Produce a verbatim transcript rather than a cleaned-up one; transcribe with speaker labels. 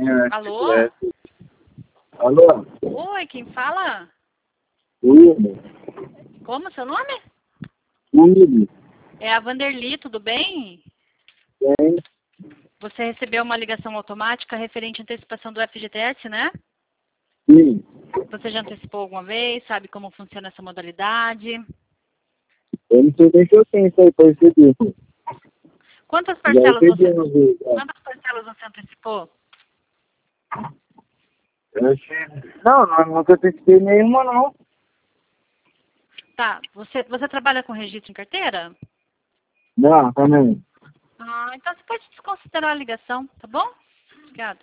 Speaker 1: Alô?
Speaker 2: Alô?
Speaker 1: Oi, quem fala?
Speaker 2: William?
Speaker 1: Como seu nome?
Speaker 2: William?
Speaker 1: É a Vanderly, tudo bem?
Speaker 2: Bem?
Speaker 1: Você recebeu uma ligação automática referente à antecipação do F G T S, né?
Speaker 2: Sim.
Speaker 1: Você já antecipou alguma vez? Sabe como funciona essa modalidade?
Speaker 2: Eu não sei nem se eu tenho isso aí pra receber.
Speaker 1: Quantas
Speaker 2: Já
Speaker 1: parcelas
Speaker 2: recebi
Speaker 1: você,
Speaker 2: uma vez. já.
Speaker 1: quantas parcelas você antecipou?
Speaker 2: Eu achei... Não, não, nunca testei nenhuma, não.
Speaker 1: Tá, você, você trabalha com registro em carteira?
Speaker 2: Não, também.
Speaker 1: Ah, então você pode desconsiderar a ligação, tá bom? Obrigada.